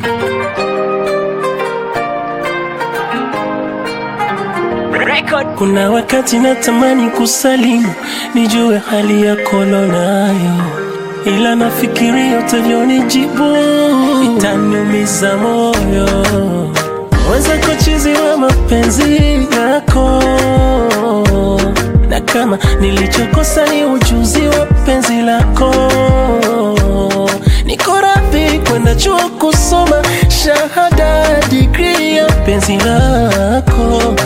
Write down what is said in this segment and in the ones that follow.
Kuna wakati natamani kusalimu, nijue hali yako nayo, ila nafikiria utavyonijibu itaniumiza moyo. Weza kuchizi wa mapenzi yako, na kama nilichokosa ni ujuzi wa penzi lako, niko radhi kwenda chuo kusoma shahada degree ya penzi lako.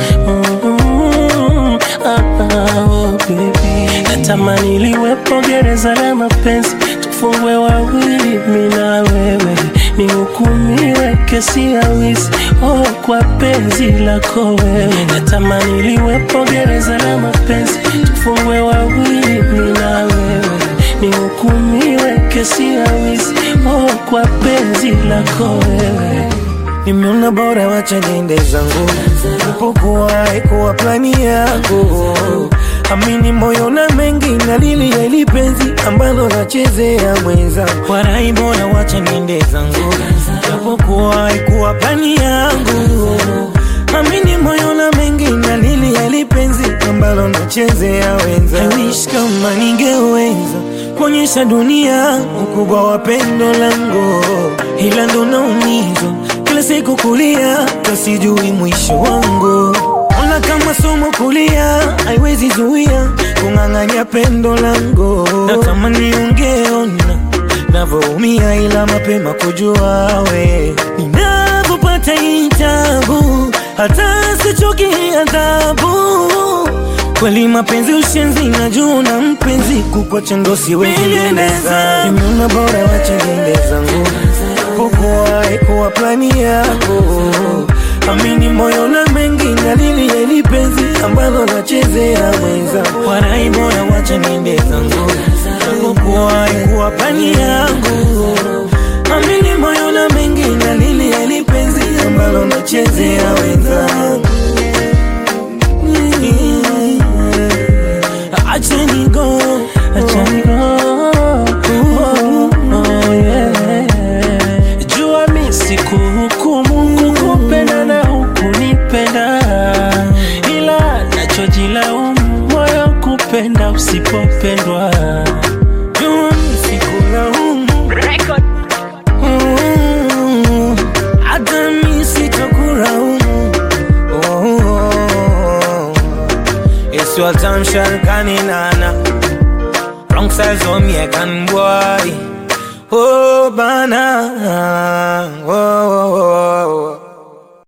Baby, natamani liwepo gereza la mapenzi, tufungwe wawili mimi na wewe, nihukumiwe kesi ya wizi kwa penzi lako wewe. Natamani liwepo gereza la mapenzi, tufungwe wawili mimi na wewe, nihukumiwe kesi ya wizi kwa penzi lako wewe. Nimeona bora wacha niende zangu, upokuwa haikuwa plani yako. Amini moyo na mengi na lili ya ili penzi ambalo nachezea mwenzangu. Warai bora wacha niende zangu, upokuwa haikuwa plani yangu. Amini moyo na mengi na lili ya ili penzi ambalo nachezea wenzangu. I wish kama ningeweza kuonyesha dunia ukubwa wa pendo langu, ila ndo naumizwa kila siku kulia, kasijui mwisho wangu. Ona kama somo kulia, haiwezi zuia kung'ang'anya pendo langu. Natamani ungeona navyoumia, ila mapema kujua we ninavyopata hii tabu, hata sichoki adhabu. Kweli mapenzi ushenzi, najua na mpenzi kukuacha ndo siwezi endeza. Nimeona bora wacha niende zangu, kukuwa haikuwa plani yako. Amini moyo na mengi na lili ya ili penzi ambalo nachezea mwenzangu. Warai bora wacha niende zangu, kukuwa haikuwa plani yangu. Amini moyo na mengi na lili ya ili penzi ambalo nachezea wenzangu. Acha ni go, acha ni go. Jua mimi sikuhukumu kukupenda na hukunipenda, ila nachojilaumu moyo kupenda usipopendwa. Jua mimi sikulaumu, hata mimi sitakulaumu. It's your time, Shalkani Nana. Wrong size on me, I can boy. Oh, banana.